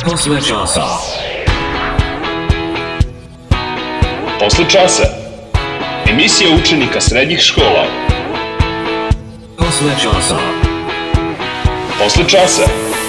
Posle časa. Posle časa. Emisija učenika srednjih škola. Posle časa. Posle časa.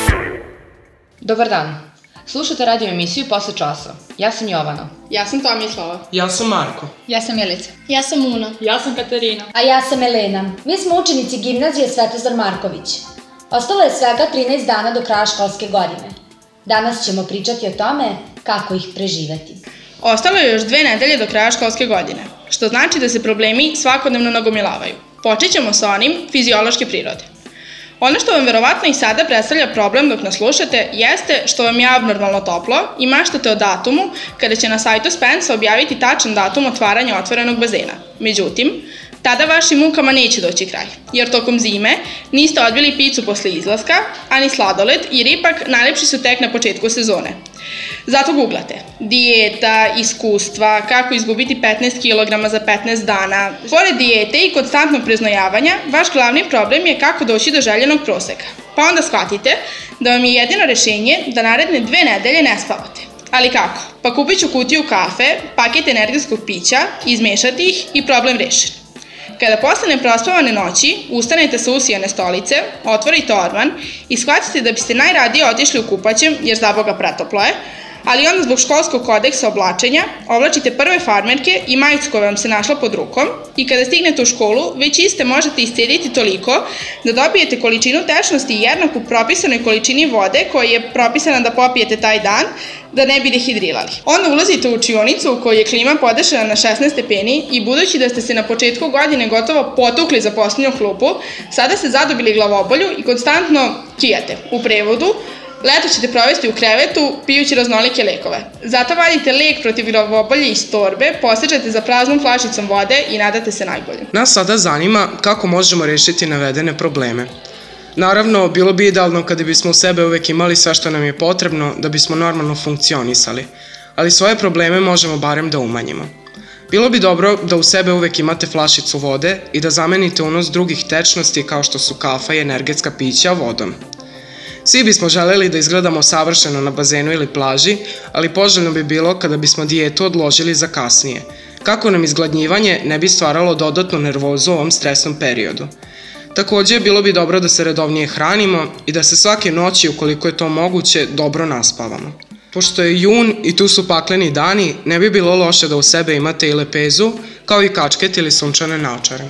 Dobar dan. Slušate radio emisiju Posle časa. Ja sam Jovana. Ja sam Tomislava. Ja sam Marko. Ja sam Jelica. Ja sam Una. Ja sam Katarina. A ja sam Elena. Mi smo učenici gimnazije Svetozar Marković. Ostalo je svega 13 dana do kraja školske godine. Danas ćemo pričati o tome kako ih preživeti. Ostalo je još 2 nedelje do kraja školske godine, što znači da se problemi svakodnevno nagomilavaju. Počet ćemo sa onim fiziološke prirode. Ono što vam verovatno i sada predstavlja problem dok nas slušate jeste što vam je abnormalno toplo i maštate o datumu kada će na sajtu Spensa objaviti tačan datum otvaranja otvorenog bazena. Međutim, tada vašim mukama neće doći kraj, jer tokom zime niste odbili picu posle izlaska, ani sladoled, jer ipak najlepši su tek na početku sezone. Zato googlate dijeta, iskustva, kako izgubiti 15 kg za 15 dana. Pored dijete i konstantnog preznojavanja, vaš glavni problem je kako doći do željenog proseka. Pa onda shvatite da vam je jedino rešenje da naredne 2 nedelje ne spavate. Ali kako? Pa kupit ću kutiju kafe, paket energetskog pića, izmešati ih i problem rešen. Kada posle neprospavane noći ustanete sa usijane stolice, otvorite orman i shvatite da biste najradije otišli u kupaćem jer za Boga pretoplo je, ali onda zbog školskog kodeksa oblačenja oblačite prve farmerke i majicu koja vam se našla pod rukom i kada stignete u školu već iste možete iscediti toliko da dobijete količinu tečnosti jednaku propisanoj količini vode koja je propisana da popijete taj dan da ne bi dehidrirali. Onda ulazite u učionicu u kojoj je klima podešena na 16 stepeni i budući da ste se na početku godine gotovo potukli za posljednju klupu, sada ste zadobili glavobolju i konstantno kijate. U prevodu, leto ćete provesti u krevetu pijući raznolike lekove. Zato vadite lek protiv glavobolje iz torbe, posečete za praznom flašicom vode i nadate se najbolje. Nas sada zanima kako možemo rešiti navedene probleme. Naravno, bilo bi idealno kada bismo u sebe uvek imali sve što nam je potrebno da bismo normalno funkcionisali, ali svoje probleme možemo barem da umanjimo. Bilo bi dobro da u sebe uvek imate flašicu vode i da zamenite unos drugih tečnosti kao što su kafa i energetska pića vodom. Svi bismo želeli da izgledamo savršeno na bazenu ili plaži, ali poželjno bi bilo kada bismo dijetu odložili za kasnije, kako nam izgladnjivanje ne bi stvaralo dodatnu nervozu u ovom stresnom periodu. Takođe, bilo bi dobro da se redovnije hranimo i da se svake noći, ukoliko je to moguće, dobro naspavamo. Pošto je jun i tu su pakleni dani, ne bi bilo loše da u sebe imate i lepezu, kao i kačket ili sunčane naočare.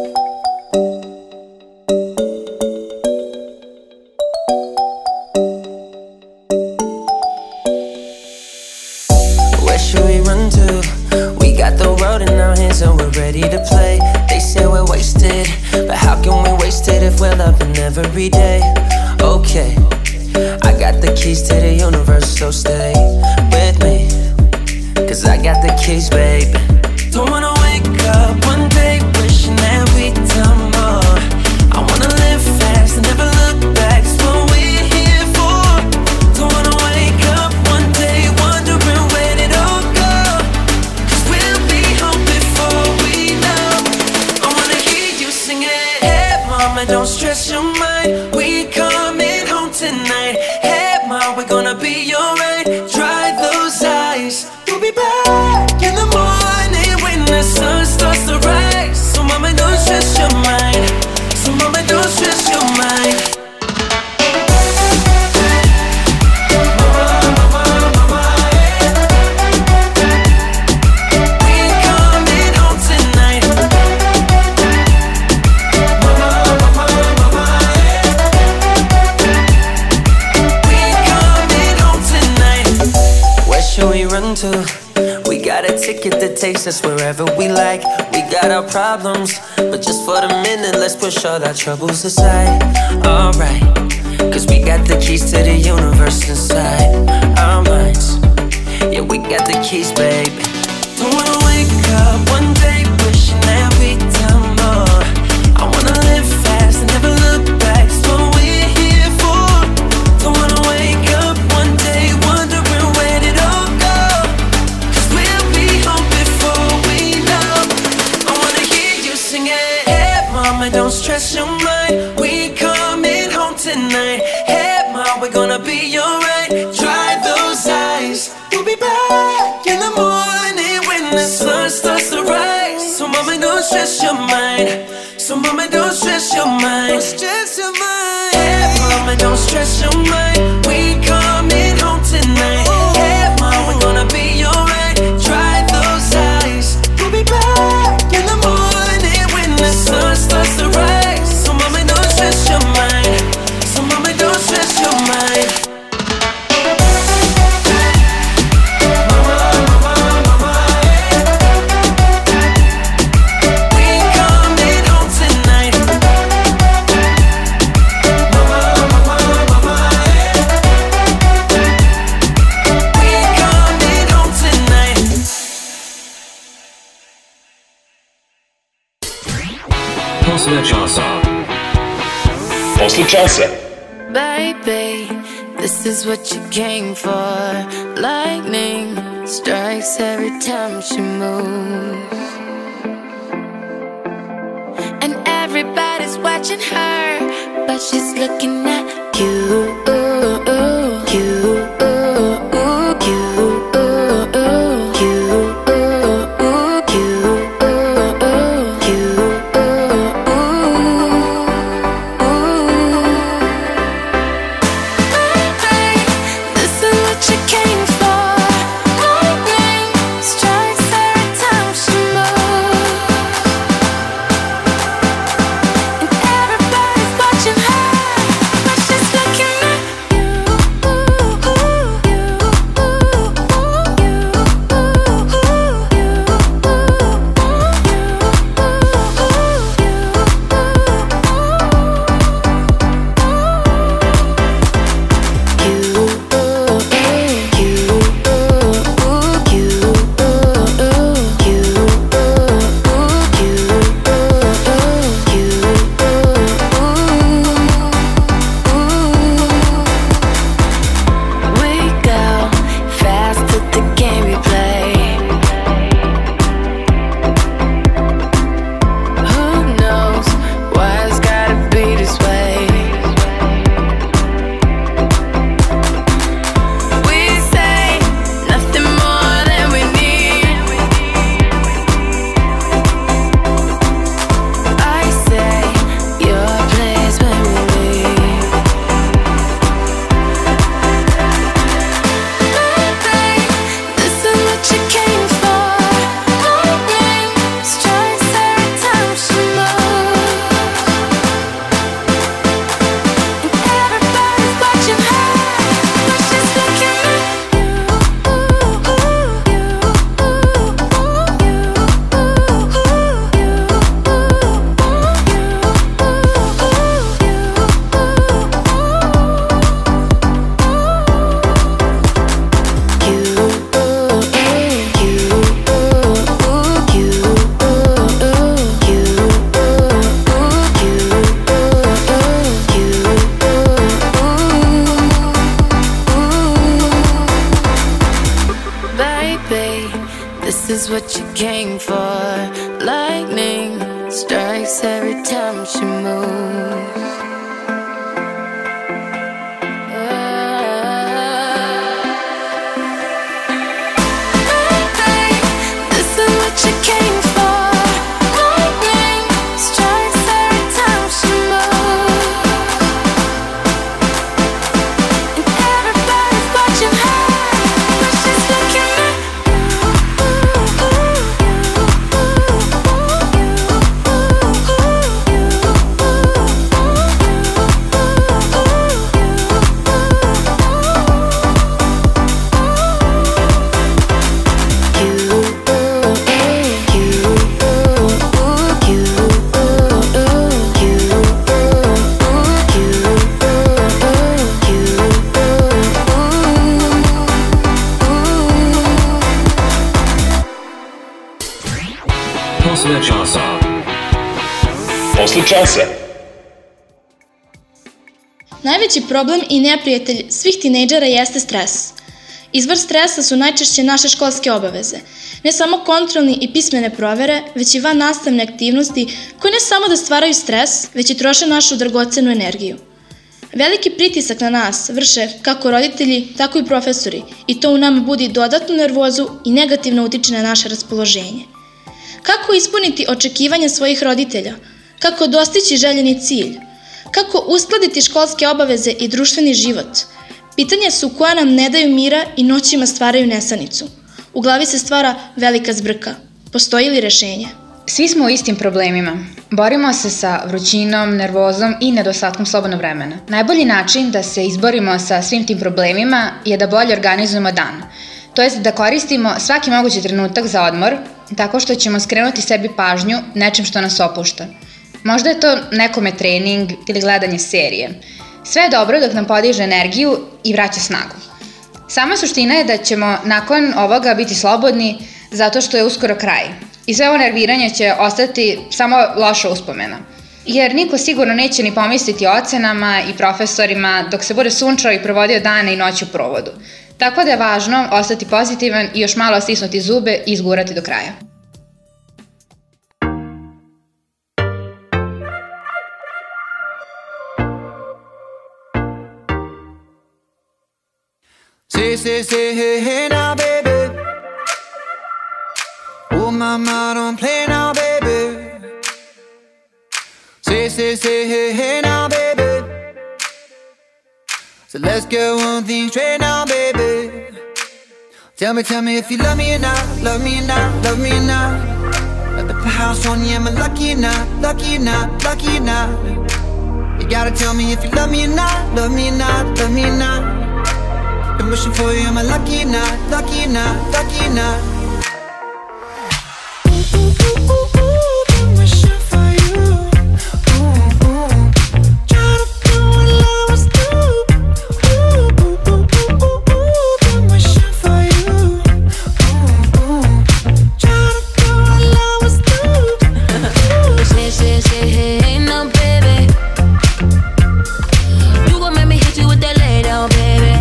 So we're ready to play. They say we're wasted, but how can we waste it if we're loving every day? Okay, I got the keys to the universe, so stay with me, 'cause I got the keys, baby. Don't wanna wake up one day wishing that we'd done more. I wanna live fast and never look back, it's what we're here for. Don't wanna wake up one day wondering where did it all go, 'cause we'll be home before we know. I wanna hear you sing it. Hey mama, don't stress your mind, we coming home tonight. Hey mom, we're gonna be alright. Dry those eyes, we'll be back in the morning when the sun starts to rise. So mama, don't stress your mind. So mama, don't stress your mind. We got a ticket that takes us wherever we like. We got our problems, but just for the minute, let's push all our troubles aside. Alright, 'cause we got the keys to the universe inside our minds. Yeah, we got the keys, baby. Don't wanna wake up one day wishing that we'd done more. I wanna live fast and never look back, it's what we're here for. Don't wanna wake up one day wondering where did it all go, 'cause we'll be home before we know. I wanna hear you sing it. Hey mama, don't stress your mind, we coming home tonight. Hey mom, we're gonna be alright. Drive in the morning when the sun starts to rise. So mama, don't stress your mind. So mama, don't stress your mind. Don't stress your mind. Hey mama, don't stress your mind. We coming home tonight. Hey mama, we're gonna be alright. Dry those eyes. We'll be back in the morning when the sun starts to rise. So mama, don't stress your mind. So mama, don't stress your mind. Posle časa. Posle časa. Baby, this is what you came for. Lightning strikes every time she moves, and everybody's watching her, but she's looking at you. This is what you came for. Lightning strikes every time she moves. This is what you came for. Lightning strikes every time she moves. And everybody's watching her, but she's looking at Posle časa. Posle časa. Najveći problem i neprijatelj svih tinejdžera jeste stres. Izvor stresa su najčešće naše školske obaveze. Ne samo kontrolni i pismene provere, već i van nastavne aktivnosti koje ne samo da stvaraju stres, već i troše našu dragocenu energiju. Veliki pritisak na nas vrše kako roditelji, tako i profesori i to u nama budi dodatnu nervozu i negativno utiče na naše raspoloženje. Kako ispuniti očekivanja svojih roditelja? Kako dostići željeni cilj? Kako uskladiti školske obaveze i društveni život? Pitanja su koja nam ne daju mira i noćima stvaraju nesanicu. U glavi se stvara velika zbrka. Postoji li rešenje? Svi smo u istim problemima. Borimo se sa vrućinom, nervozom i nedostatkom slobodnog vremena. Najbolji način da se izborimo sa svim tim problemima je da bolje organizujemo dan. To jest da koristimo svaki mogući trenutak za odmor, tako što ćemo skrenuti sebi pažnju nečim što nas opušta. Možda je to nekome trening ili gledanje serije. Sve je dobro dok nam podiže energiju i vraća snagu. Sama suština je da ćemo nakon ovoga biti slobodni zato što je uskoro kraj. I sve ovo nerviranje će ostati samo loša uspomena. Jer niko sigurno neće ni pomisliti o ocenama i profesorima dok se bude sunčao i provodio dane i noći u provodu. Tako da je važno ostati pozitivan i još malo stisnuti zube i izgurati do kraja. Say, hey, now, baby. Oh, mama, don't play now, baby. Say, hey, now, baby. So let's get one thing straight now, baby. Tell me if you love me or not, love me or not, love me or not. At the house on you, am I lucky or not, lucky or not, lucky or not? You gotta tell me if you love me or not, love me or not, love me or not. I'm wishing for you, am I lucky or not, lucky or not, lucky or not? I'm wishing for you. Ooh, ooh. Try to do what lovers do. Ooh, ooh, ooh, ooh, ooh. I'm wishing for you. Ooh, ooh. Try to do what lovers do. Say, hey, no, baby. You gon' make me hit you with that lay down, baby.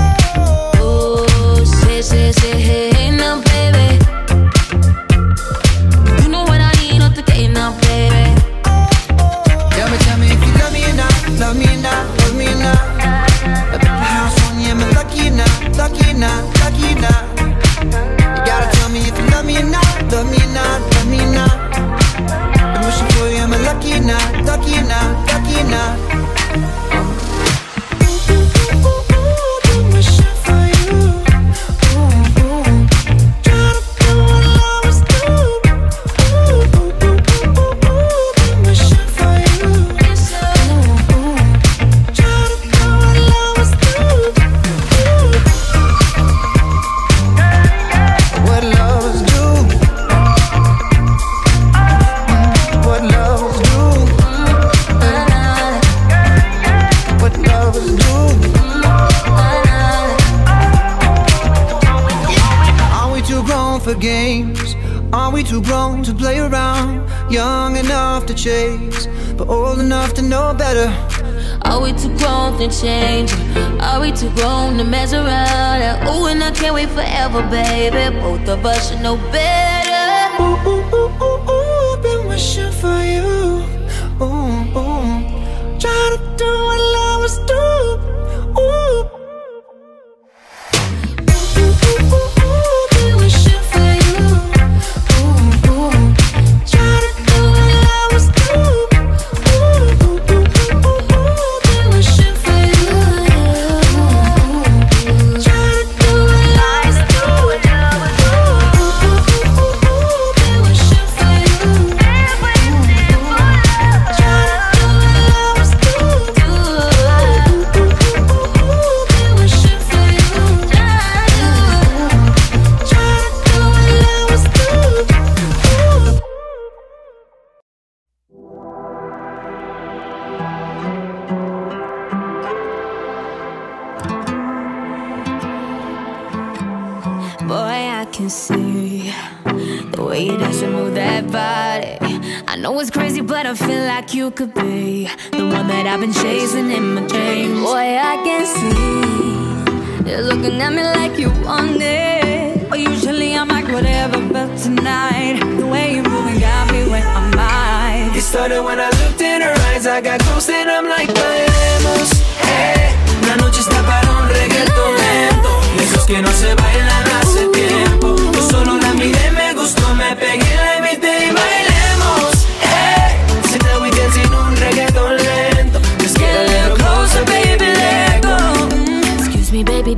Say, hey, now, baby. You know what I need, not the day now, baby. Tell me if you love me or not, love me or not, love me or not. At the house on you, am I lucky or not, lucky or not, lucky or not? You gotta tell me if you love me or not, love me or not, love me or not. I'm wishing for you, am I lucky or not, lucky or not, lucky or not? Games. Are we too grown to play around? Young enough to chase, but old enough to know better. Are we too grown to change? Are we too grown to mess around? Ooh, and I can't wait forever, baby. Both of us should know better. Ooh, ooh, ooh, ooh, ooh, been wishing for you. Ooh, ooh. Try to do what lovers do. Ooh. can see the way you dance and move that body. I know it's crazy, but I feel like you could be the one that I've been chasing in my dreams. Boy, I can see you're looking at me like you want it. But usually I'm like whatever, but tonight the way you're moving got me where I might. It started when I looked in her eyes. I got close and I'm like, bailemos.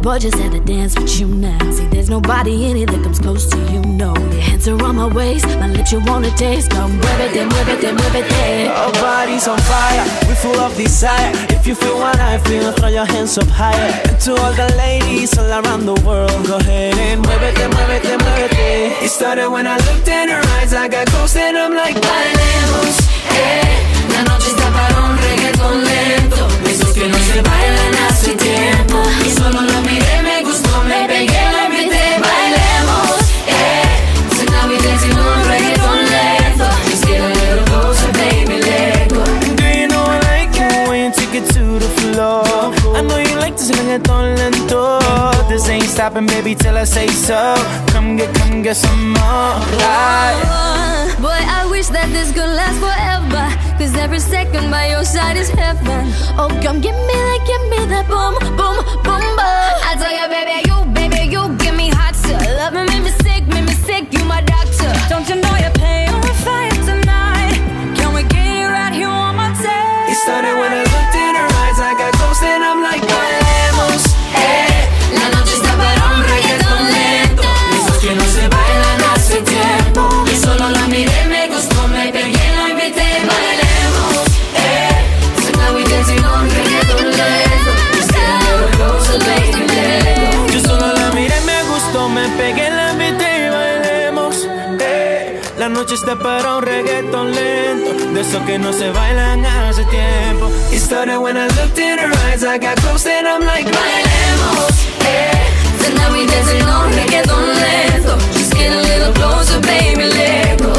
boy just had to dance with you now. See, there's nobody in it that comes close to you, no. Your hands are on my waist, my lips you wanna taste. Come muévete, muévete, muévete. Our bodies on fire, we full of desire. If you feel what I feel, throw your hands up higher. And to all the ladies all around the world, go ahead and muévete, muévete, muévete. It started when I looked in her eyes, I got close and I'm like, bailemos, la noche está para un reggaeton lento. Esos que no se bailan hace tiempo. Y solo la miré, me gustó, me pegué, la invité, bailemos, so now we dancing on reggaeton lento. Just get a little closer, baby, let go. Do you know I like it when you take it to the floor? I know you like this reggaeton lento. This ain't stopping, baby, till I say so. Come get some more. Boy, I wish that this could last forever. Cause every second by your side is heaven. Oh, come give me that boom, boom, boom, boom. I tell you, baby, you give me hot still. Love me, make me sick, you my doctor. Don't you know you're playing with fire tonight? Can we get it right here one more time? It started when I looked in her eyes, I got close and I'm like, bailemos, la noche está para un reggaeton lento. Esos que no se bailan hace tiempo. Y solo la miré, me gustó, me pegué, la invité, bailemos, so now we dancing on reggaeton lento. Just get a little closer, baby, let go. Yo solo la miré, me gustó, me pegué, la invité, bailemos, la noche está para un reggaeton lento. De esos que no se bailan hace tiempo. It started when I looked in her eyes, I got close and I'm like, bailemos, so now we dancing on reggaeton lento. Just get a little closer, baby, let go.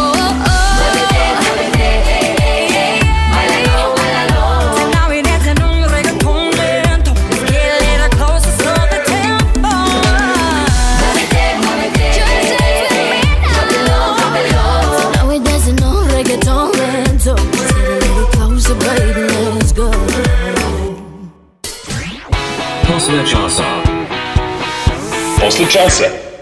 Posle časa. Posle časa.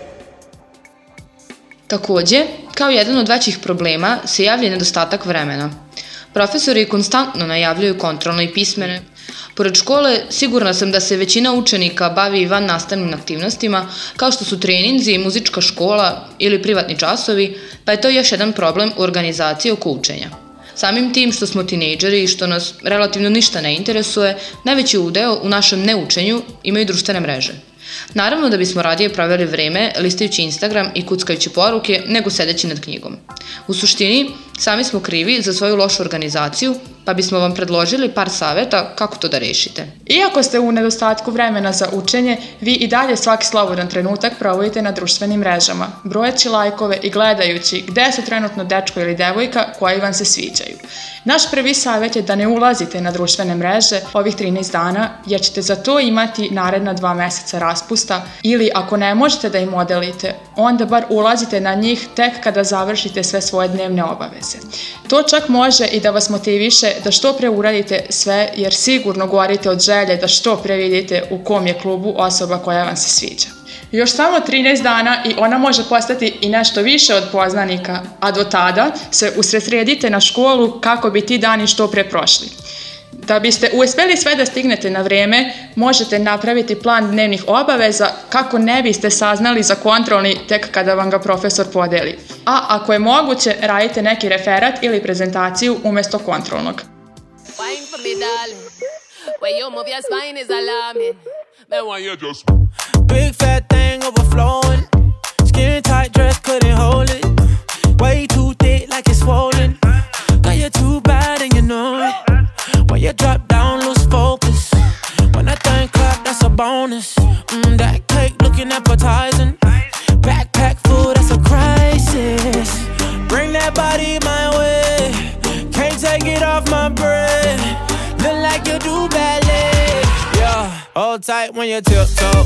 Takođe, kao jedan od većih problema se javlja nedostatak vremena. Profesori konstantno najavljuju kontrolne i pismene. Pored škole, sigurna sam da se većina učenika bavi i van nastavnim aktivnostima, kao što su treninzi, muzička škola ili privatni časovi, pa je to još jedan problem u organizaciji oko učenja. Samim tim što smo tinejdžeri i što nas relativno ništa ne interesuje, najveći udeo u našem neučenju imaju društvene mreže. Naravno da bismo radije proveli vreme listajući Instagram i kuckajući poruke nego sedeći nad knjigom. U suštini, sami smo krivi za svoju lošu organizaciju, pa bismo vam predložili par saveta kako to da rešite. Iako ste u nedostatku vremena za učenje, vi i dalje svaki slobodan trenutak provodite na društvenim mrežama, brojeći lajkove i gledajući gde su trenutno dečko ili devojka koji vam se sviđaju. Naš prvi savjet je da ne ulazite na društvene mreže ovih 13 dana, jer ćete za to imati naredna 2 meseca raspusta, ili ako ne možete da im odelite, onda bar ulazite na njih tek kada završite sve svoje dnevne obaveze. To čak može i da vas motiviše da što pre uradite sve, jer sigurno gorite od želje da što pre vidite u kom je klubu osoba koja vam se sviđa. Još samo 13 dana i ona može postati i nešto više od poznanika, a do tada se usredsredite na školu kako bi ti dani što pre prošli. Da biste uspeli sve da stignete na vreme, možete napraviti plan dnevnih obaveza kako ne biste saznali za kontrolni tek kada vam ga profesor podeli. A ako je moguće, radite neki referat ili prezentaciju umesto kontrolnog. Wine for me, darling. Where you move your spine is alarming. Me want you just big fat thing overflowing. Skin tight dress couldn't hold it. Way too thick like it's swollen. Got you too bad and you know it. When you drop down, lose focus. When that thing clap, that's a bonus. That cake looking appetizing. Backpack full, that's a crisis. Bring that body my way. Can't take it off my brain. Look like you do ballet. Yeah, hold tight when you tiptoe.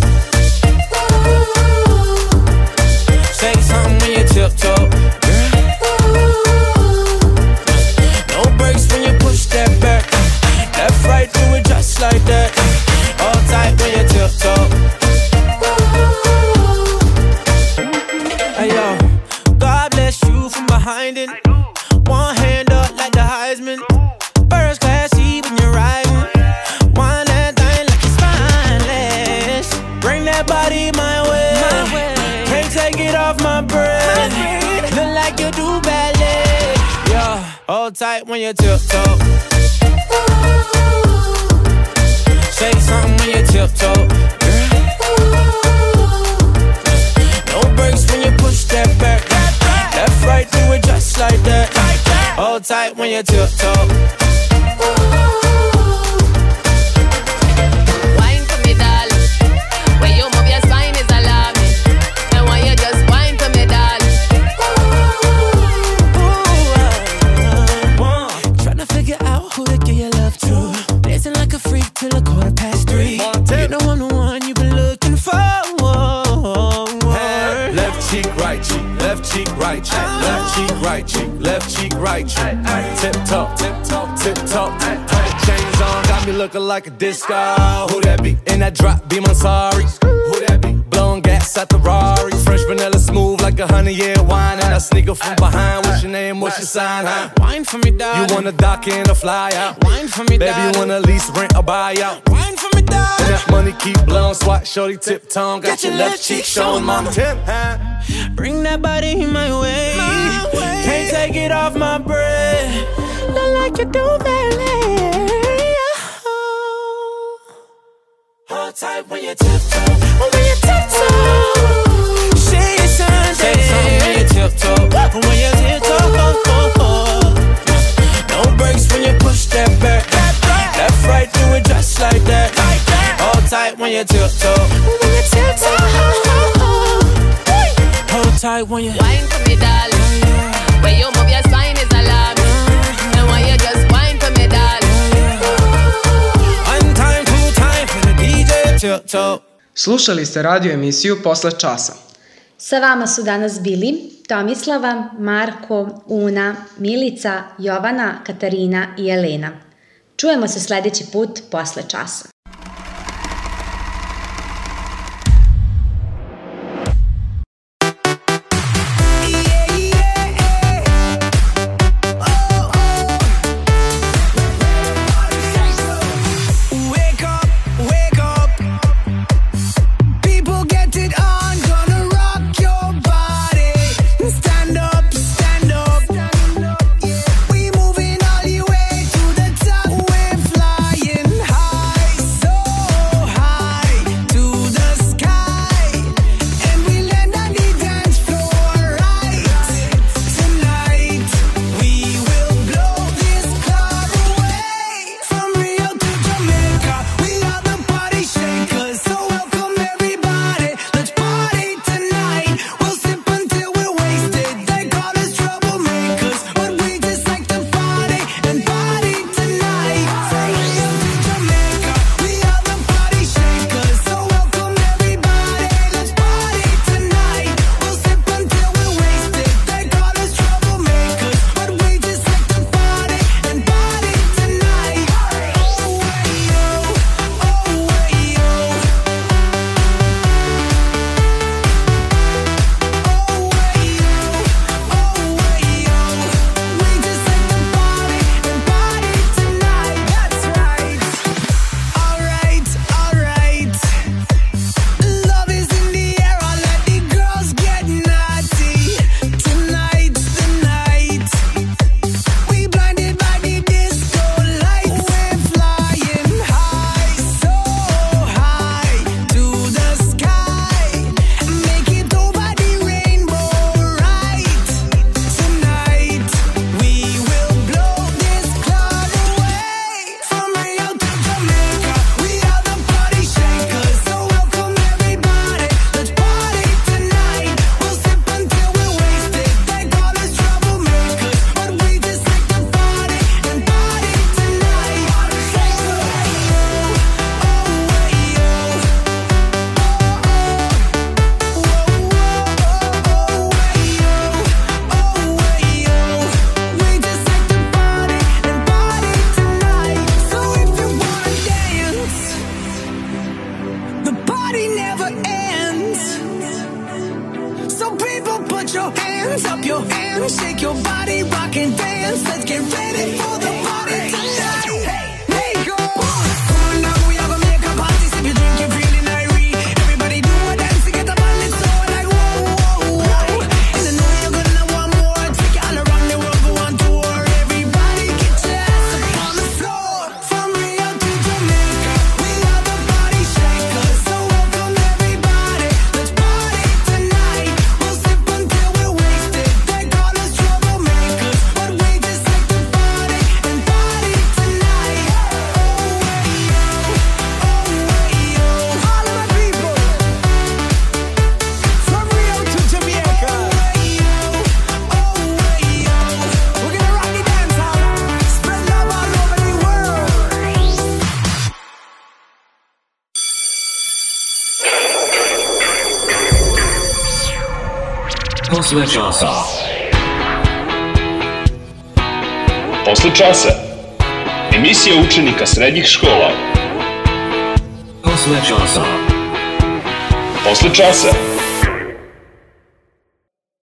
Say something when you tiptoe. No breaks when you push that back. Left, right, do it just like that. Hold tight when you tiptoe. Hey yo, God bless you from behind it. One hand up like the Heisman. First class seat when you're riding. One that thing like it's spineless. Hold tight when you tiptoe. Say something when you tiptoe. No brakes when you push that back. Left, right, do it just like that. Hold tight when you tiptoe. Wine for me, darling. When you move your spine is alarming. And when you just wine for me, darling. Tryna figure out who to give your love to. Dancing like a freak till 3:15. You know I'm the one you've been looking for. Left cheek, right cheek, left cheek, right cheek, left cheek, right cheek, left cheek, right cheek. Tip top, tip top, tip top. Chains on, got me looking like a disco. Who that be? In that drop, be my sorry. Who that be? Blowing gas at the Rari. Fresh vanilla smooth like 100-year wine. And I sneak up from behind. What's your name? What's your sign? Huh? Wine for me, darling. You wanna dock in or fly out? Wine for me, baby, you wanna lease, rent, or buy out? Wine for me, darling. And that money keep blowing, swat, shorty, tip tongue. Got your left cheek showing, mama. Tip, huh? Bring that body my way. Can't take it off my breath. Not like you do, baby. Hold tight when you tiptoe. When you tiptoe. Say something. Say something when you tiptoe. When you tiptoe. No brakes when you push that back. Left, right, do it just like that. Hold tight when you tiptoe. When you tiptoe. Hold tight when you wine for me, darling. When you move your spine is alarming. And when you just wine for me, darling. One time, two time for the DJ tiptoe. Slušali ste radio emisiju Posle časa. Sa vama su danas bili Tomislava, Marko, Una, Milica, Jovana, Katarina i Elena. Čujemo se sledeći put posle časa. We moving all the way to the top. We're flying high. Posle časa. Posle časa. Emisija učenika srednjih škola. Posle časa. Posle časa.